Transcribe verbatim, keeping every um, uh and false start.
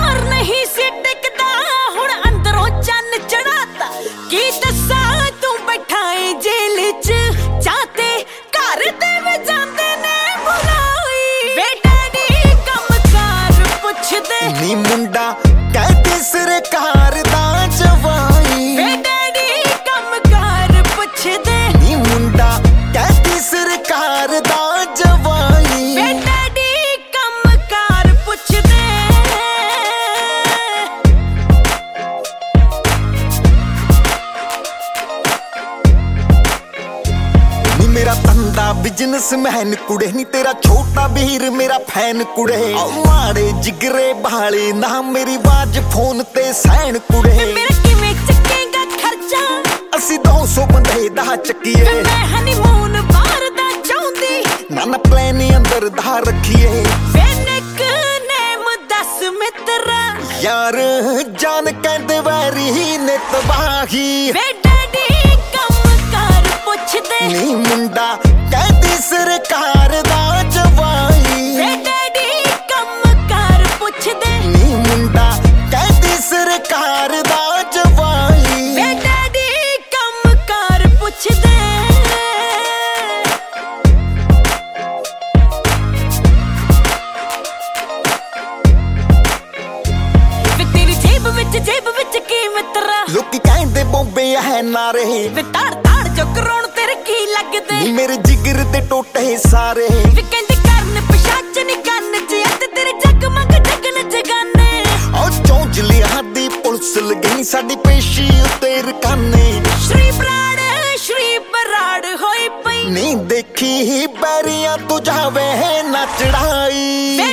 ਜ਼ੋਰ ਨਹੀਂ ਸੀ ਟਿਕਦਾ ਹੁਣ ਅੰਦਰੋਂ ਚੰਨ ਚੜਾਤਾ ਕੀ ਦੱਸਾਂ ਤੂੰ ਬੈਠਾ ਏ ਜੇਲ੍ਹ ਚ ਚਾਹਤੇ ਘਰ ਤੇ ਵੀ ਜਾਂਦੇ ਨੇ ਬੁਲਾਈ ਵੇ ਡੈਡੀ ਕੰਮਕਾਰ ਪੁੱਛਦੇ ਨੀ ਮੁੰਡਾ ਕਹਿੰਦੇ ਸਰਕਾਰ ਦਾ ਜਵਾਈ ਵੇ ਡੈਡੀ ਕੰਮਕਾਰ ਪੁੱਛਦੇ ਨੀ ਮੁੰਡਾ ਕਹਿੰਦੇ ਸਰਕਾਰ ਦਾ ਜਵਾਈ ਵੇ ਡੈਡੀ ਕੰਮਕਾਰ ਪੁੱਛਦੇ ਨੀ ਮੇਰਾ ਧੰਦਾ ਬਿਜ਼ਨਸਮੈਨ ਕੁੜੇ ਨੀ ਤੇਰਾ ਛੋਟਾ ਵੀਰ ਮੇਰਾ ਫੈਨ ਕੁੜੇ ਮਾੜੇ ਜਿਗਰੇ ਬਾਲੇ ਨਾ ਮੇਰੀ ਬਾਜ ਫੋਨ ਤੇ ਸੈਣ ਕੁੜੇ ਮੇਰਾ ਕਿਵੇਂ ਚੱਕੇਗਾ ਖਰਚਾ ਅਸੀਂ ਦੋ ਸੌ ਬੰਦੇ ਦਾ ਚੱਕੀਏ ਮੈਂ ਹਨੀਮੂਨ ਬਾਹਰ ਦਾ ਚਾਹੁੰਦੀ ਨਾ ਨਾ ਪਲਾਨ ਅੰਦਰ ਦਾ ਰੱਖੀਏ ਵੇ ਨਿਕਨੇਮ ਦੱਸ ਮਿੱਤਰਾ ਯਾਰ ਜਾਨ ਕਹਿੰਦੇ ਵੈਰੀ ਨੇ ਤਬਾਹੀ ਵੇ ਡੈਡੀ ਕੰਮਕਾਰ ਪੁੱਛਦੇ ਨੀ ਮੁੰਡਾ ਕਹਿੰਦੀ ਸਰਕਾਰ ਦਾ ਜਵਾਈ ਵੇ ਡੈਡੀ ਕੰਮਕਾਰ ਪੁੱਛਦੇ ਨੀ ਮੁੰਡਾ ਕਹਿੰਦੀ ਸਰਕਾਰ ਦਾ ਜਵਾਈ ਵੇ ਡੈਡੀ ਕੰਮਕਾਰ ਪੁੱਛਦੇ ਵੇ ਤੇਰੀ ਜੇਬ ਵਿੱਚ ਜੇਬ ਵਿੱਚ ਕੀ ਮਿੱਤਰਾ ਲੋਕੀ ਕਹਿੰਦੇ ਬੰਬੇ ਹੈ ਨਾਰੇ ਵੇ ਤਾੜ ਤਾੜ ਜੋ ਕਰਾਉਣ ਤੇਰੇ ਕੀ ਲੱਗਦੇ ਨੀ ਮੇਰੇ ਜਿਗਰ ਤੇ ਟੋਟੇ ਸਾਰੇ ਵੀ ਕਹਿੰਦੇ ਕਰਨ ਪਿਸ਼ਾਚ ਨੀ ਕੰਨ ਚ ਅਤੇ ਤੇਰੇ ਜਗਮਗ ਜਗਨ ਜਗਾਨੇ ਉਹ ਚੌਂਚਲੀ ਹਾਦੀ ਪੁਲਿਸ ਲਗਈ ਸਾਡੀ ਪੇਸ਼ੀ ਉੱਤੇ ਰਕਾਨੇ ਸ਼੍ਰੀ ਬਰਾੜ ਸ਼੍ਰੀ ਬਰਾੜ ਹੋਈ ਪਈ ਨੀ ਦੇਖੀ ਬੈਰੀਆਂ ਤੋਂ ਜਾਵੇ ਨਾ ਚੜਾਈ ਵੇ